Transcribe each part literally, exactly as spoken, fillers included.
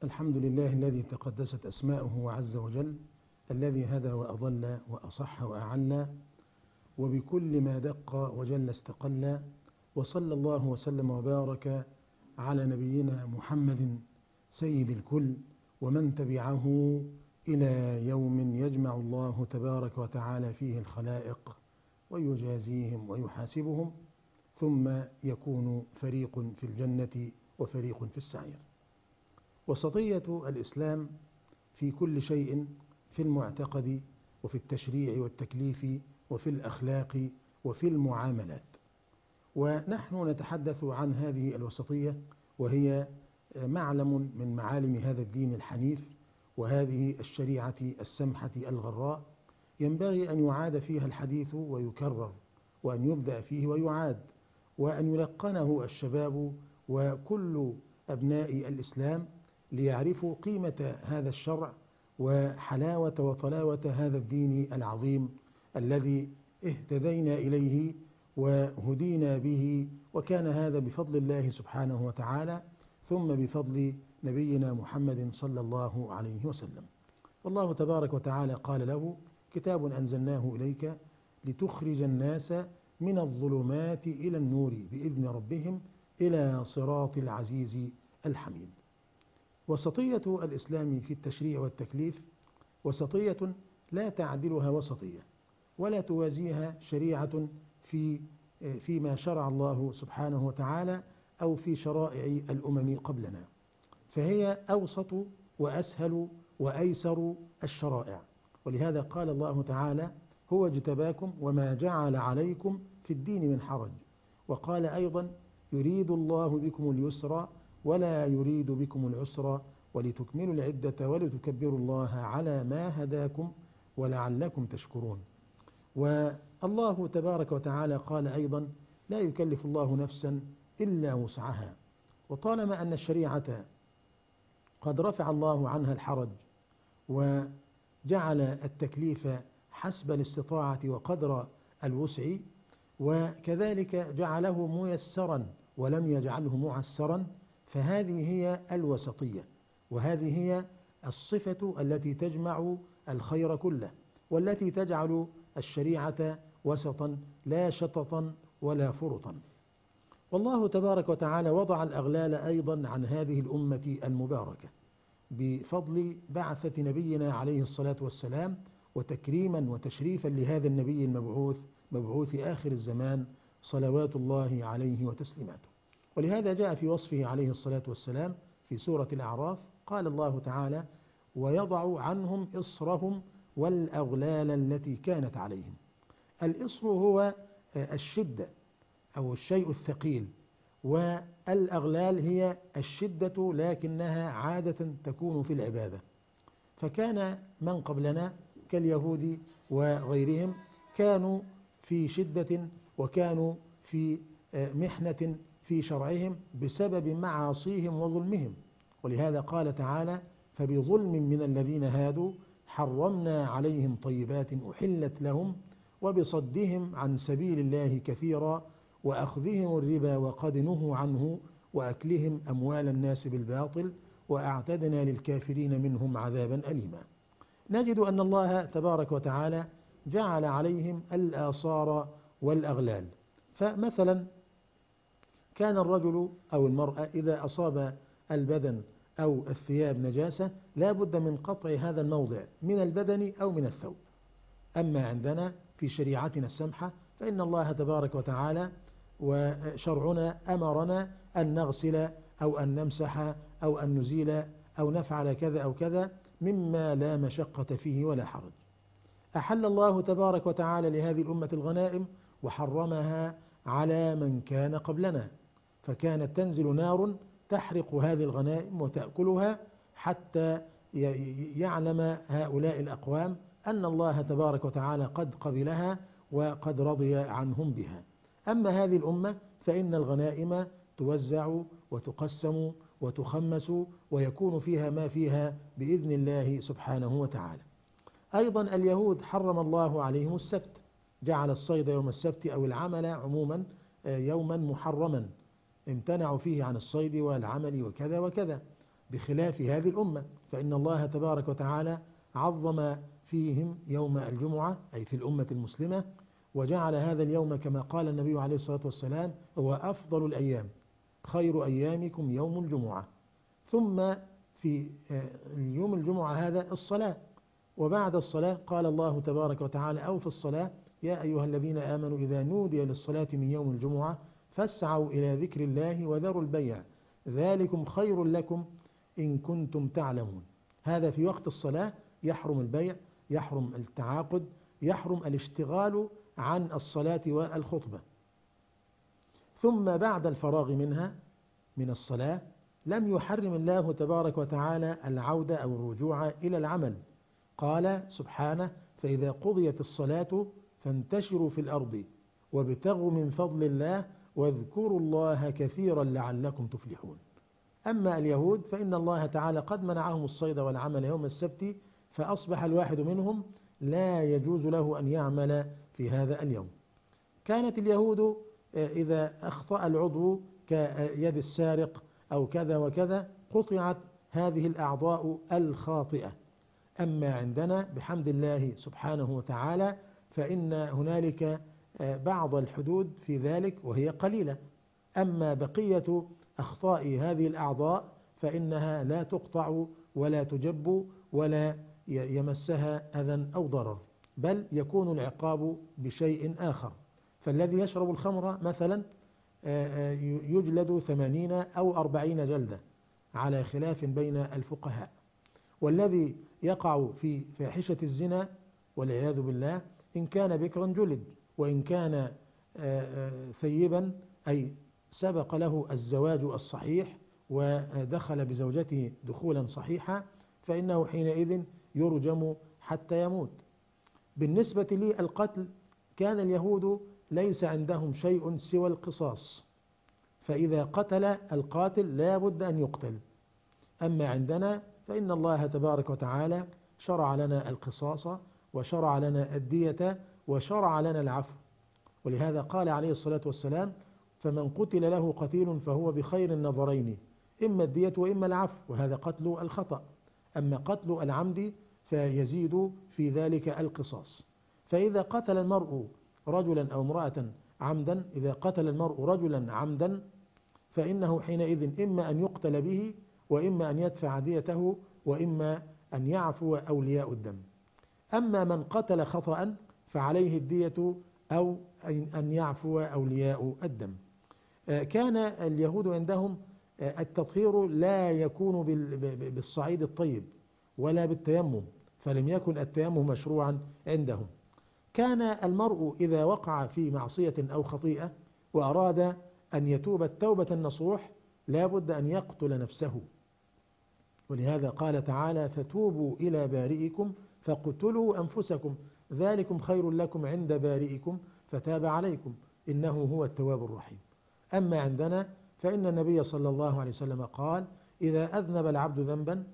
الحمد لله الذي تقدست أسماؤه وعز وجل، الذي هدى وأضل وأصح وأعلى، وبكل ما دق وجل استقل، وصلى الله وسلم وبارك على نبينا محمد سيد الكل ومن تبعه إلى يوم يجمع الله تبارك وتعالى فيه الخلائق ويجازيهم ويحاسبهم، ثم يكون فريق في الجنة وفريق في السعير. وسطية الإسلام في كل شيء، في المعتقد وفي التشريع والتكليف وفي الأخلاق وفي المعاملات. ونحن نتحدث عن هذه الوسطية، وهي معلم من معالم هذا الدين الحنيف وهذه الشريعة السمحة الغراء، ينبغي أن يعاد فيها الحديث ويكرر، وأن يبدأ فيه ويعاد، وأن يلقنه الشباب وكل أبناء الإسلام ليعرفوا قيمة هذا الشرع وحلاوة وطلاوة هذا الدين العظيم الذي اهتدينا إليه وهدينا به، وكان هذا بفضل الله سبحانه وتعالى، ثم بفضل نبينا محمد صلى الله عليه وسلم. والله تبارك وتعالى قال له: كتاب أنزلناه إليك لتخرج الناس من الظلمات إلى النور بإذن ربهم إلى صراط العزيز الحميد. وسطية الإسلام في التشريع والتكليف وسطية لا تعدلها وسطية ولا توازيها شريعة في فيما شرع الله سبحانه وتعالى أو في شرائع الأمم قبلنا، فهي أوسط وأسهل وأيسر الشرائع. ولهذا قال الله تعالى: هو اجتباكم وما جعل عليكم في الدين من حرج. وقال أيضا: يريد الله بكم اليسر ولا يريد بكم العسر ولتكملوا العدة ولتكبروا الله على ما هداكم ولعلكم تشكرون. والله تبارك وتعالى قال أيضا: لا يكلف الله نفسا إلا وسعها. وطالما أن الشريعة قد رفع الله عنها الحرج وجعل التكليف حسب الاستطاعة وقدر الوسع، وكذلك جعله ميسرا ولم يجعله معسرا، فهذه هي الوسطية، وهذه هي الصفة التي تجمع الخير كله، والتي تجعل الشريعة وسطا لا شططا ولا فرطا. والله تبارك وتعالى وضع الأغلال أيضا عن هذه الأمة المباركة بفضل بعثة نبينا عليه الصلاة والسلام، وتكريما وتشريفا لهذا النبي المبعوث مبعوث آخر الزمان صلوات الله عليه وتسليماته. ولهذا جاء في وصفه عليه الصلاة والسلام في سورة الأعراف قال الله تعالى: ويضع عنهم إصرهم والأغلال التي كانت عليهم. الإصر هو الشدة أو الشيء الثقيل، والأغلال هي الشدة لكنها عادة تكون في العبادة. فكان من قبلنا كاليهود وغيرهم كانوا في شدة وكانوا في محنة في شرعهم بسبب معاصيهم وظلمهم. ولهذا قال تعالى: فبظلم من الذين هادوا حرمنا عليهم طيبات أحلت لهم وبصدهم عن سبيل الله كثيرا وأخذهم الربا وقد نهوا عنه وأكلهم أموال الناس بالباطل وأعتدنا للكافرين منهم عذابا أليما. نجد أن الله تبارك وتعالى جعل عليهم الآصار والأغلال. فمثلا كان الرجل أو المرأة إذا أصاب البدن أو الثياب نجاسة لا بد من قطع هذا الموضع من البدن أو من الثوب. أما عندنا في شريعتنا السمحة فإن الله تبارك وتعالى وشرعنا أمرنا أن نغسل أو أن نمسح أو أن نزيل أو نفعل كذا أو كذا مما لا مشقة فيه ولا حرج. أحل الله تبارك وتعالى لهذه الأمة الغنائم وحرمها على من كان قبلنا، فكانت تنزل نار تحرق هذه الغنائم وتأكلها حتى يعلم هؤلاء الأقوام أن الله تبارك وتعالى قد قبلها وقد رضي عنهم بها. أما هذه الأمة فإن الغنائم توزع وتقسم وتخمس ويكون فيها ما فيها بإذن الله سبحانه وتعالى. أيضا اليهود حرم الله عليهم السبت، جعل الصيد يوم السبت أو العمل عموما يوما محرما، امتنعوا فيه عن الصيد والعمل وكذا وكذا. بخلاف هذه الأمة، فإن الله تبارك وتعالى عظم فيهم يوم الجمعة أي في الأمة المسلمة، وجعل هذا اليوم كما قال النبي عليه الصلاة والسلام هو أفضل الأيام، خير أيامكم يوم الجمعة. ثم في يوم الجمعة هذا الصلاة، وبعد الصلاة قال الله تبارك وتعالى أو في الصلاة يا أيها الذين آمنوا إذا نودي للصلاة من يوم الجمعة فاسعوا إلى ذكر الله وذروا البيع ذلكم خير لكم إن كنتم تعلمون. هذا في وقت الصلاة يحرم البيع، يحرم التعاقد، يحرم الاشتغال عن الصلاة والخطبة. ثم بعد الفراغ منها من الصلاة لم يحرم الله تبارك وتعالى العودة أو الرجوع إلى العمل. قال سبحانه فإذا قضيت الصلاة فانتشروا في الأرض وابتغوا من فضل الله واذكروا الله كثيرا لعلكم تفلحون. أما اليهود فإن الله تعالى قد منعهم الصيد والعمل يوم السبت، فأصبح الواحد منهم لا يجوز له أن يعمل في هذا اليوم. كانت اليهود إذا أخطأ العضو كيد السارق أو كذا وكذا قطعت هذه الأعضاء الخاطئة. أما عندنا بحمد الله سبحانه وتعالى فإن هنالك بعض الحدود في ذلك وهي قليلة. أما بقية أخطاء هذه الأعضاء فإنها لا تقطع ولا تجب ولا يمسها أذى أو ضرر، بل يكون العقاب بشيء آخر. فالذي يشرب الخمر مثلا يجلد ثمانين أو أربعين جلدة على خلاف بين الفقهاء، والذي يقع في فاحشة الزنا والعياذ بالله إن كان بكرا جلد، وإن كان ثيبا أي سبق له الزواج الصحيح ودخل بزوجته دخولا صحيحا فإنه حينئذ يرجم حتى يموت. بالنسبة للقتل كان اليهود ليس عندهم شيء سوى القصاص، فإذا قتل القاتل لا بد أن يقتل. أما عندنا فإن الله تبارك وتعالى شرع لنا القصاص وشرع لنا الدية وشرع لنا العفو، ولهذا قال عليه الصلاة والسلام فمن قتل له قتيل فهو بخير النظرين إما الدية وإما العفو، وهذا قتل الخطأ. أما قتل العمد فيزيد في ذلك القصاص. فإذا قتل المرء رجلا أو امرأة عمدا، إذا قتل المرء رجلا عمدا فإنه حينئذ إما أن يقتل به وإما أن يدفع ديته وإما أن يعفو أولياء الدم. أما من قتل خطأ فعليه الدية أو أن يعفو أولياء الدم. كان اليهود عندهم التطهير لا يكون بالصعيد الطيب ولا بالتيمم، فلم يكن التيمم مشروعا عندهم. كان المرء إذا وقع في معصية أو خطيئة وأراد أن يتوب التوبة النصوح لا بد أن يقتل نفسه، ولهذا قال تعالى فتوبوا إلى بارئكم فاقتلوا أنفسكم ذلكم خير لكم عند بارئكم فتاب عليكم إنه هو التواب الرحيم. أما عندنا فإن النبي صلى الله عليه وسلم قال إذا أذنب العبد ذنبا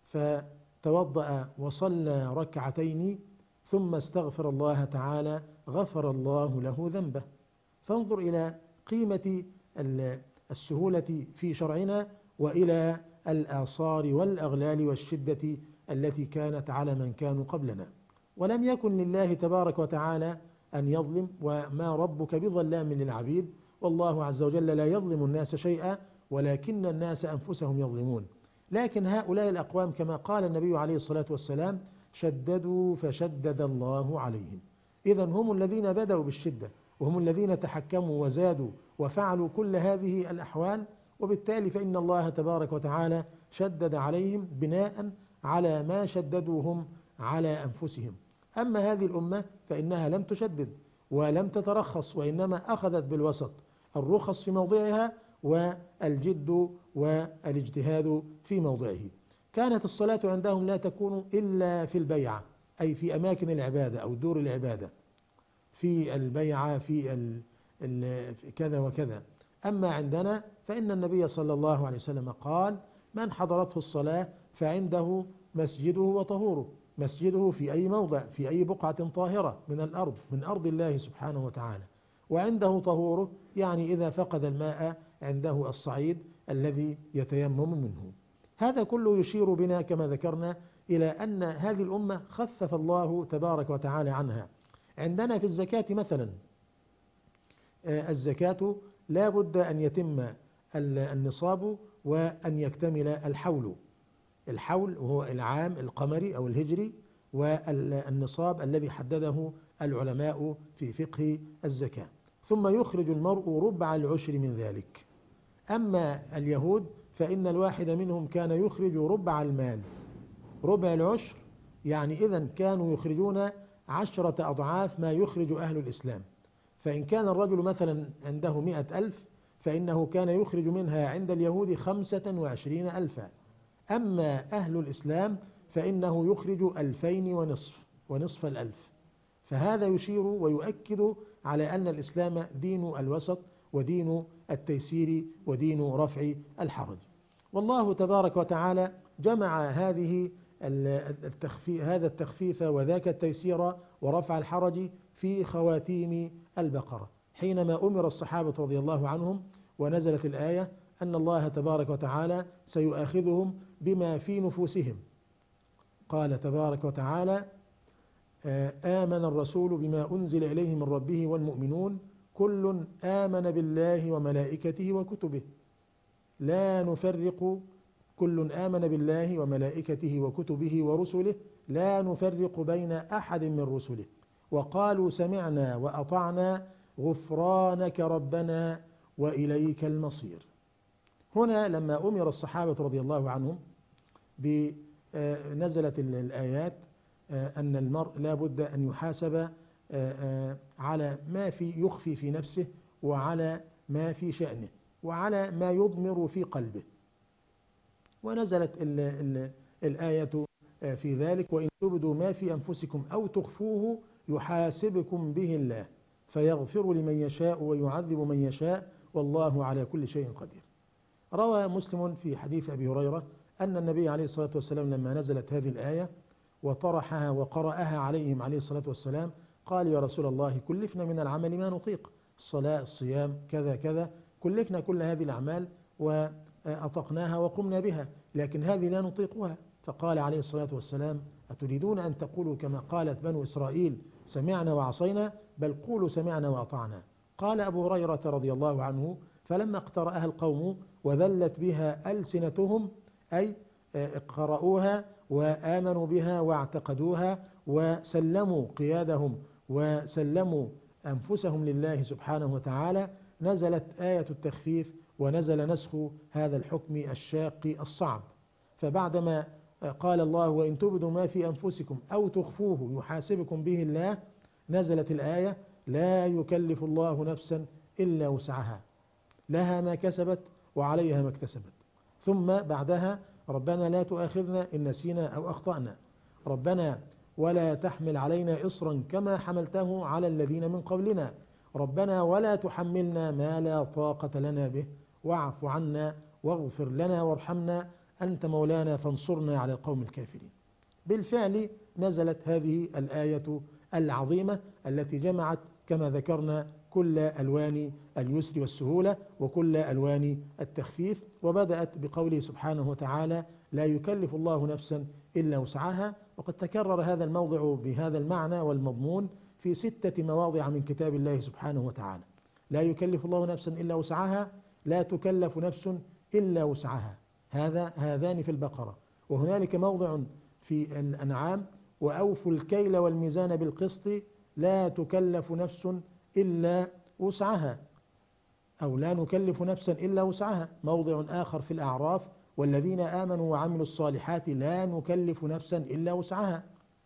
فتوضأ وصلى ركعتين ثم استغفر الله تعالى غفر الله له ذنبه. فانظر إلى قيمة السهولة في شرعنا وإلى الآثار والأغلال والشدة التي كانت على من كانوا قبلنا. ولم يكن لله تبارك وتعالى أن يظلم، وما ربك بظلام للعبيد، والله عز وجل لا يظلم الناس شيئا ولكن الناس أنفسهم يظلمون. لكن هؤلاء الأقوام كما قال النبي عليه الصلاة والسلام شددوا فشدد الله عليهم. إذن هم الذين بدأوا بالشدة وهم الذين تحكموا وزادوا وفعلوا كل هذه الأحوال، وبالتالي فإن الله تبارك وتعالى شدد عليهم بناء على ما شددوهم على أنفسهم. أما هذه الأمة فإنها لم تشدد ولم تترخص، وإنما أخذت بالوسط، الرخص في موضعها والجد والاجتهاد في موضعه. كانت الصلاة عندهم لا تكون إلا في البيعة، أي في أماكن العبادة أو دور العبادة، في البيعة في ال ال كذا وكذا. أما عندنا فإن النبي صلى الله عليه وسلم قال من حضرته الصلاة فعنده مسجده وطهوره، مسجده في أي موضع في أي بقعة طاهرة من الأرض من أرض الله سبحانه وتعالى، وعنده طهوره يعني إذا فقد الماء عنده الصعيد الذي يتيمم منه. هذا كله يشير بنا كما ذكرنا إلى أن هذه الأمة خفف الله تبارك وتعالى عنها. عندنا في الزكاة مثلا، الزكاة لا بد أن يتم النصاب وأن يكتمل الحول. الحول هو العام القمري أو الهجري، والنصاب الذي حدده العلماء في فقه الزكاة. ثم يخرج المرء ربع العشر من ذلك. أما اليهود فإن الواحد منهم كان يخرج ربع المال. ربع العشر يعني إذن كانوا يخرجون عشرة أضعاف ما يخرج أهل الإسلام. فإن كان الرجل مثلا عنده مئة ألف فإنه كان يخرج منها عند اليهود خمسة وعشرين ألفا. أما أهل الإسلام فإنه يخرج ألفين ونصف ونصف الألف. فهذا يشير ويؤكد على أن الإسلام دين الوسط ودين التيسير ودين رفع الحرج. والله تبارك وتعالى جمع هذه التخفيف هذا التخفيف وذاك التيسير ورفع الحرج في خواتيم البقرة، حينما أمر الصحابة رضي الله عنهم ونزلت الآية أن الله تبارك وتعالى سيؤاخذهم بما في نفوسهم. قال تبارك وتعالى: آمن الرسول بما أنزل إليه من ربه والمؤمنون كل آمن بالله وملائكته وكتبه لا نفرق كل آمن بالله وملائكته وكتبه ورسله لا نفرق بين أحد من رسله وقالوا سمعنا وأطعنا غفرانك ربنا وإليك المصير. هنا لما أمر الصحابة رضي الله عنهم بنزلت الآيات أن المرء لا بد أن يحاسب على ما في يخفي في نفسه وعلى ما في شأنه وعلى ما يضمر في قلبه. ونزلت ال ال الآية في ذلك: وإن تبدوا ما في أنفسكم أو تخفوه يحاسبكم به الله فيغفر لمن يشاء ويعذب من يشاء والله على كل شيء قدير. روى مسلم في حديث أبي هريرة أن النبي عليه الصلاة والسلام لما نزلت هذه الآية وطرحها وقرأها عليهم عليه الصلاة والسلام قال: يا رسول الله كلفنا من العمل ما نطيق، الصلاة الصيام كذا كذا، كلفنا كل هذه الأعمال وأطقناها وقمنا بها، لكن هذه لا نطيقها. فقال عليه الصلاة والسلام: أتريدون أن تقولوا كما قالت بنو إسرائيل سمعنا وعصينا؟ بل قولوا سمعنا وأطعنا. قال أبو هريرة رضي الله عنه: فلما اقترأها القوم وذلت بها ألسنتهم، أي قرأوها وآمنوا بها واعتقدوها وسلموا قيادهم وسلموا أنفسهم لله سبحانه وتعالى، نزلت آية التخفيف ونزل نسخ هذا الحكم الشاق الصعب. فبعدما قال الله: وإن تبدوا ما في أنفسكم أو تخفوه يحاسبكم به الله، نزلت الآية: لا يكلف الله نفسا إلا وسعها لها ما كسبت وعليها ما اكتسبت. ثم بعدها: ربنا لا تؤاخذنا إن نسينا أو أخطأنا، ربنا ولا تحمل علينا إصرا كما حملته على الذين من قبلنا، ربنا ولا تحملنا ما لا طاقة لنا به واعف عنا واغفر لنا وارحمنا أنت مولانا فانصرنا على القوم الكافرين. بالفعل نزلت هذه الآية العظيمة التي جمعت كما ذكرنا كل ألوان اليسر والسهولة وكل ألوان التخفيف، وبدأت بقوله سبحانه وتعالى: لا يكلف الله نفسا إلا وسعها. وقد تكرر هذا الموضع بهذا المعنى والمضمون في ستة مواضع من كتاب الله سبحانه وتعالى. لا يكلف الله نفسا إلا وسعها، لا تكلف نفس إلا وسعها، هذا هذان في البقرة. وهنالك موضع في الأنعام: وأوفوا الكيل والميزان بالقسط لا تكلف نفس إلا وسعها، أو لا نكلف نفسا إلا وسعها. موضع آخر في الأعراف: والذين آمنوا وعملوا الصالحات لا نكلف نفسا إلا وسعها.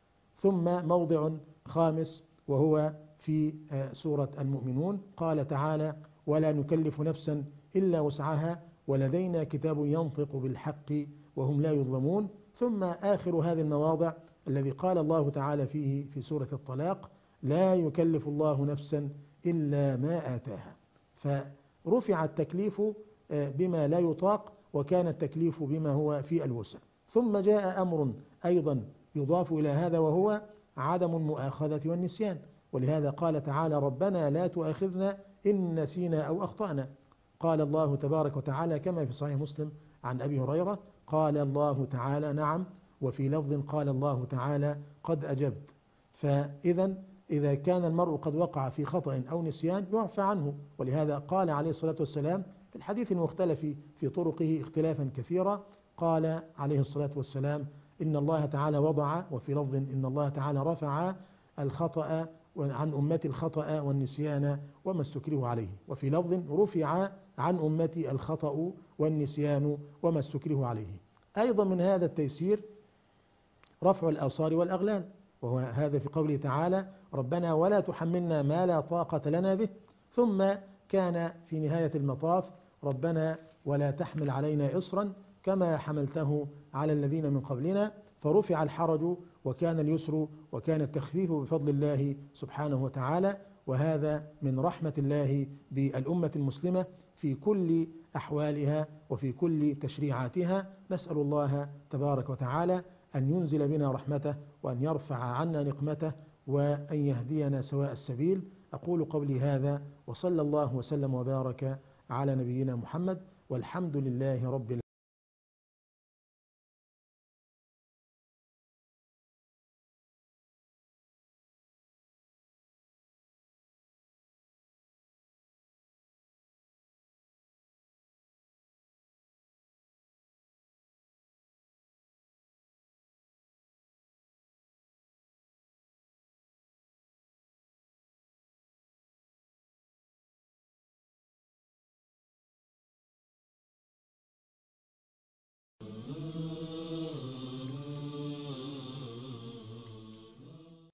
ثم موضع خامس وهو في سورة المؤمنون: قال تعالى: ولا نكلف نفسا إلا وسعها ولدينا كتاب ينطق بالحق وهم لا يظلمون. ثم آخر هذه المواضع الذي قال الله تعالى فيه في سورة الطلاق: لا يكلف الله نفسا إلا ما آتاها. فرفع التكليف بما لا يطاق وكان التكليف بما هو في الوسع. ثم جاء أمر أيضا يضاف إلى هذا وهو عدم المؤاخذة والنسيان، ولهذا قال تعالى: ربنا لا تؤاخذنا إن نسينا أو أخطأنا. قال الله تبارك وتعالى كما في صحيح مسلم عن أبي هريرة قال الله تعالى نعم، وفي لفظ قال الله تعالى قد أجبت. فإذا إذا كان المرء قد وقع في خطأ أو نسيان يعفى عنه، ولهذا قال عليه الصلاة والسلام في الحديث المختلف في طرقه اختلافا كثيرا، قال عليه الصلاة والسلام إن الله تعالى وضع، وفي لفظ إن الله تعالى رفع الخطأ عن أمتي الخطأ والنسيان وما استكره عليه، وفي لفظ رفع عن أمتي الخطأ والنسيان وما استكره عليه. أيضا من هذا التيسير رفع الآثار والأغلال، وهو هذا في قوله تعالى ربنا ولا تحملنا ما لا طاقة لنا به، ثم كان في نهاية المطاف ربنا ولا تحمل علينا إصرا كما حملته على الذين من قبلنا، فرفع الحرج وكان اليسر وكان التخفيف بفضل الله سبحانه وتعالى. وهذا من رحمة الله بالأمة المسلمة في كل أحوالها وفي كل تشريعاتها. نسأل الله تبارك وتعالى أن ينزل بنا رحمته، وأن يرفع عنا نقمته، وأن يهدينا سواء السبيل. أقول قولي هذا، وصلى الله وسلم وبارك على نبينا محمد، والحمد لله رب العالمين.